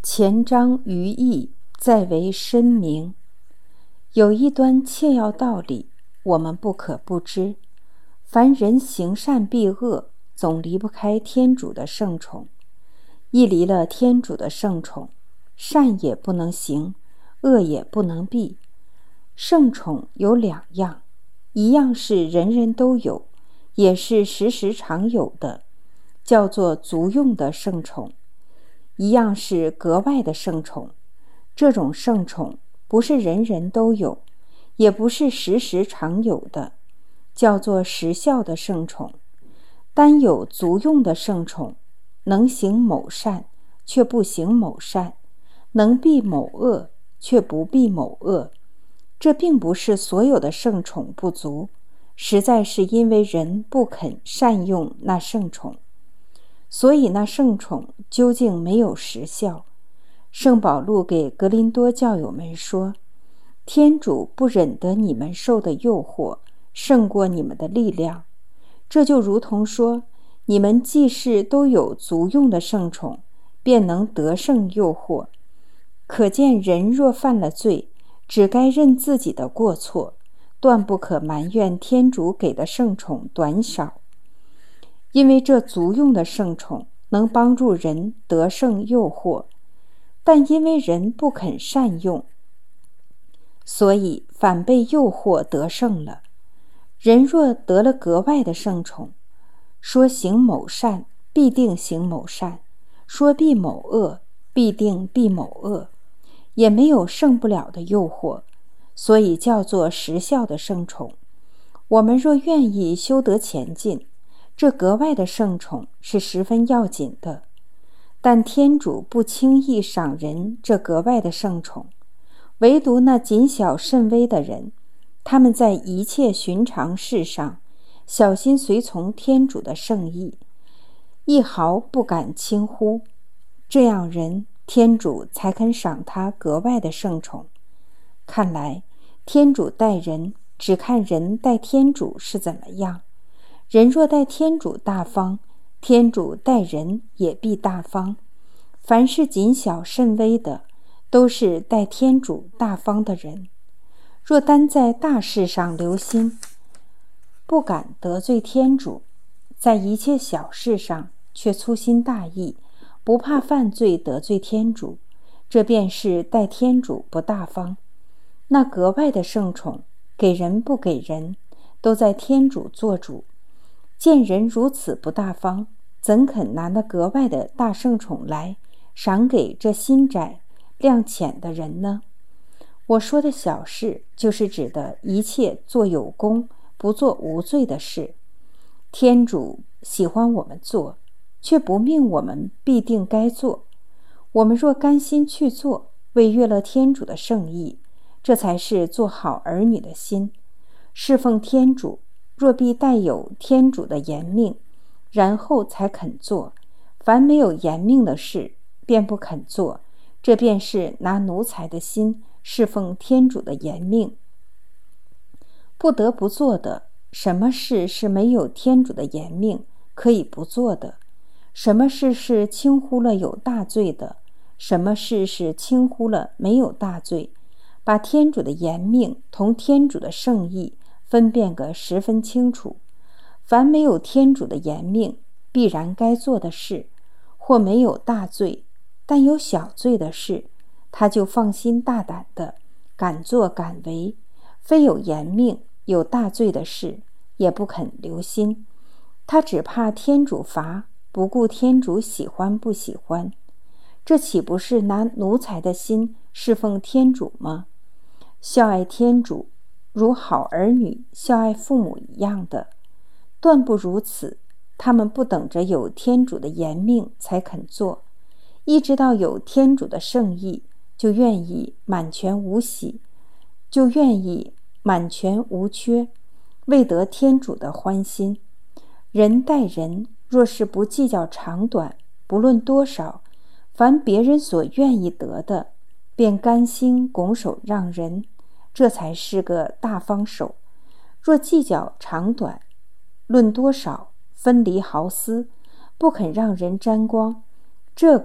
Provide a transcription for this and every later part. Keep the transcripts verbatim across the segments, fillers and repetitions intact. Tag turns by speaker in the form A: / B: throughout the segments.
A: 前章于义，再为深明。有一端切要道理，我们不可不知。凡人行善避恶，总离不开天主的圣宠。一离了天主的圣宠，善也不能行，恶也不能避。圣宠有两样，一样是人人都有，也是时时常有的，叫做足用的圣宠；一样是格外的圣宠。这种圣宠不是人人都有，也不是时时常有的，叫做时效的圣宠。单有足用的圣宠，能行某善，却不行某善；能避某恶，却不避某恶。这并不是所有的圣宠不足，实在是因为人不肯善用那圣宠，所以那圣宠究竟没有实效。圣保禄给格林多教友们说，天主不忍得你们受的诱惑胜过你们的力量。这就如同说，你们既是都有足用的圣宠，便能得胜诱惑。可见人若犯了罪，只该认自己的过错，断不可埋怨天主给的圣宠短少。因为这足用的圣宠能帮助人得胜诱惑，但因为人不肯善用，所以反被诱惑得胜了。人若得了格外的圣宠，说行某善，必定行某善；说避某恶，必定避某恶，也没有胜不了的诱惑，所以叫做时效的圣宠。我们若愿意修德前进，这格外的圣宠是十分要紧的。但天主不轻易赏人这格外的圣宠，唯独那谨小慎微的人，他们在一切寻常事上小心随从天主的圣意，一毫不敢轻忽。这样人，天主才肯赏他格外的圣宠。看来天主待人，只看人待天主是怎么样。人若待天主大方，天主待人也必大方。凡是谨小慎微的，都是待天主大方的人。若单在大事上留心，不敢得罪天主，在一切小事上却粗心大意，不怕犯罪得罪天主，这便是待天主不大方。那格外的圣宠，给人不给人，都在天主做主。见人如此不大方，怎肯拿那格外的大圣宠来赏给这心窄量浅的人呢？我说的小事，就是指的一切做有功不做无罪的事。天主喜欢我们做，却不命我们必定该做。我们若甘心去做，为悦了天主的圣意，这才是做好儿女的心。侍奉天主，若必带有天主的严命，然后才肯做。凡没有严命的事，便不肯做，这便是拿奴才的心侍奉天主的严命。不得不做的，什么事是没有天主的严命可以不做的？什么事是轻忽了有大罪的？什么事是轻忽了没有大罪？把天主的严命同天主的圣意分辨个十分清楚。凡没有天主的严命必然该做的事，或没有大罪但有小罪的事，他就放心大胆的敢做敢为；非有严命有大罪的事，也不肯留心。他只怕天主罚，不顾天主喜欢不喜欢。这岂不是拿奴才的心侍奉天主吗？孝爱天主，如好儿女孝爱父母一样的。断不如此，他们不等着有天主的严命才肯做，一直到有天主的圣意，就愿意满全无喜，就愿意满全无缺，为得天主的欢心。人待人，若是不计较长短，不论多少，凡别人所愿意得的，便甘心拱手让人，这才是个大方手。若计较长短，论多少，分离毫丝，不肯让人沾光，这个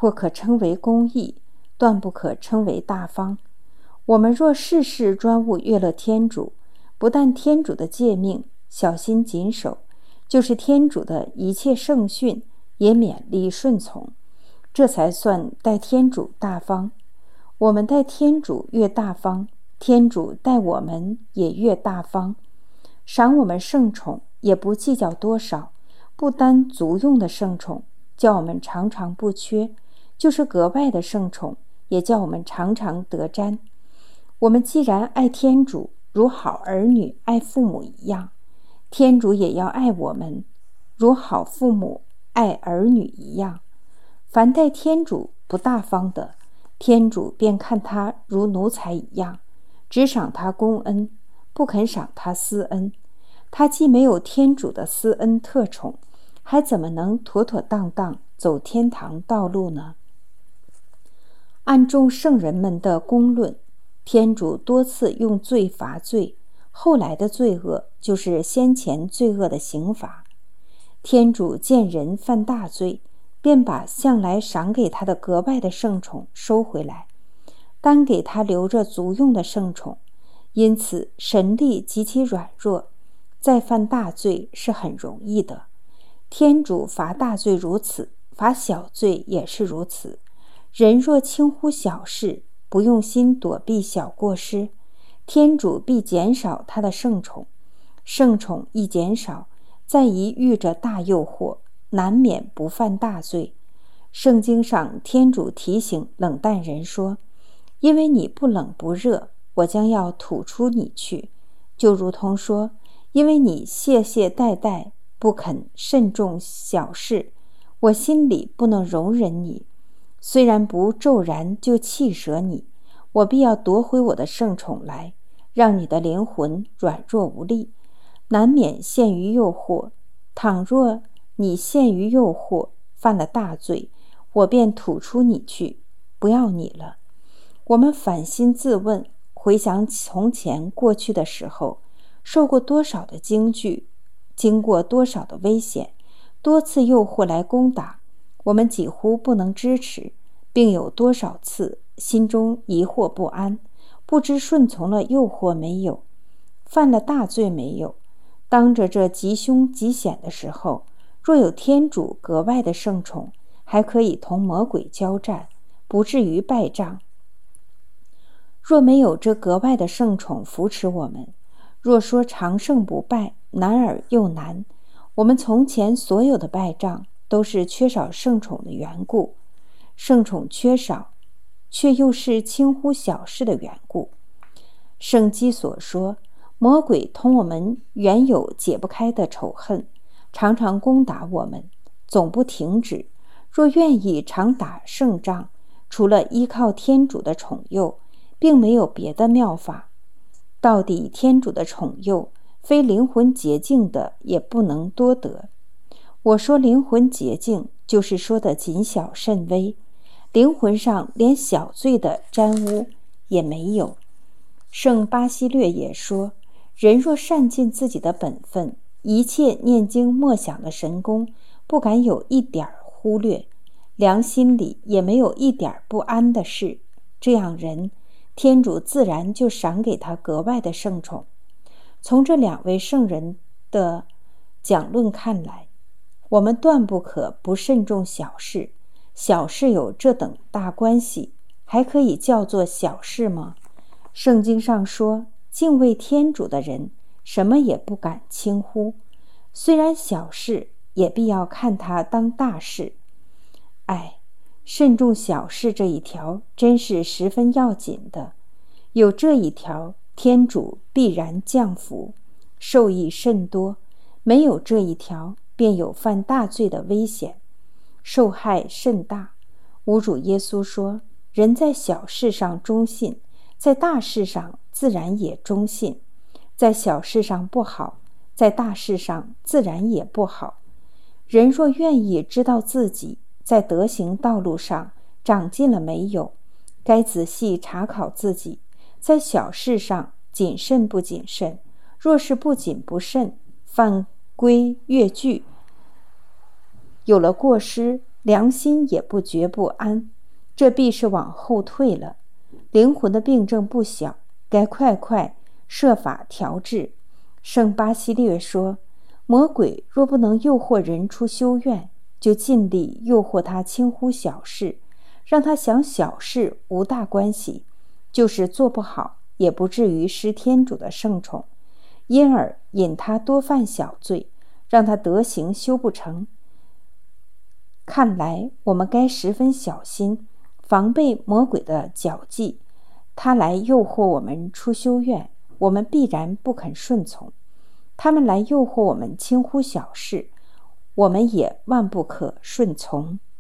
A: 或可称为公义，断不可称为大方。我们若事事专务悦乐天主，不但天主的诫命小心谨守，就是天主的一切圣训也勉力顺从，这才算待天主大方。我们待天主越大方，天主待我们也越大方，赏我们圣宠也不计较多少，不单足用的圣宠叫我们常常不缺，就是格外的圣宠也叫我们常常得沾。我们既然爱天主如好儿女爱父母一样，天主也要爱我们如好父母爱儿女一样。凡待天主不大方的，天主便看他如奴才一样，只赏他公恩，不肯赏他私恩。他既没有天主的私恩特宠，还怎么能妥妥当当走天堂道路呢？按众圣人们的公论，天主多次用罪罚罪，后来的罪恶就是先前罪恶的刑罚。天主见人犯大罪，便把向来赏给他的格外的圣宠收回来，单给他留着足用的圣宠。因此神力极其软弱，再犯大罪是很容易的。天主罚大罪如此，罚小罪也是如此。人若轻忽小事，不用心躲避小过失，天主必减少他的圣宠。圣宠一减少，再一遇着大诱惑，难免不犯大罪。圣经上天主提醒冷淡人说，因为你不冷不热，我将要吐出你去，就如同说，因为你懈懈怠怠，不肯慎重小事，我心里不能容忍你。虽然不骤然就弃舍你，我必要夺回我的圣宠来，让你的灵魂软弱无力，难免陷于诱惑。倘若你陷于诱惑，犯了大罪，我便吐出你去，不要你了。我们反心自问，回想从前过去的时候，受过多少的惊惧，经过多少的危险，多次诱惑来攻打，我们几乎不能支持，并有多少次心中疑惑不安，不知顺从了诱惑没有，犯了大罪没有。当着这极凶极险的时候，若有天主格外的圣宠，还可以同魔鬼交战，不至于败仗。若没有这格外的圣宠扶持我们，若说长胜不败，难而又难。我们从前所有的败仗，都是缺少圣宠的缘故。圣宠缺少，却又是轻忽小事的缘故。圣基所说，魔鬼同我们原有解不开的仇恨，常常攻打我们，总不停止。若愿意常打胜仗，除了依靠天主的宠佑，并没有别的妙法。到底天主的宠佑，非灵魂洁净的也不能多得。我说灵魂洁净，就是说的谨小慎微，灵魂上连小罪的沾污也没有。圣巴西略也说，人若善尽自己的本分，一切念经默想的神功，不敢有一点忽略，良心里也没有一点不安的事，这样人，天主自然就赏给他格外的圣宠。从这两位圣人的讲论看来，我们断不可不慎重小事。小事有这等大关系，还可以叫做小事吗？圣经上说，敬畏天主的人，什么也不敢轻忽，虽然小事，也必要看它当大事。哎，慎重小事这一条真是十分要紧的，有这一条，天主必然降福，受益甚多；没有这一条，便有犯大罪的危险，受害甚大。吾主耶稣说，人在小事上忠信，在大事上自然也忠信；在小事上不好，在大事上自然也不好。人若愿意知道自己在德行道路上长进了没有，该仔细查考自己，在小事上谨慎不谨慎。若是不谨不慎，犯规越矩，有了过失， 良心也不觉不安，这必是往后退了。灵魂的病症不小，该快快设法调治。圣巴西略说，魔鬼若不能诱惑人出修院，就尽力诱惑他轻忽小事，让他想小事无大关系，就是做不好也不至于失天主的圣宠，因而引他多犯小罪，让他德行修不成。看来我们该十分小心，防备魔鬼的狡计。他来诱惑我们出修院，我们必然不肯顺从；他们来诱惑我们轻忽小事，我们也万不可顺从。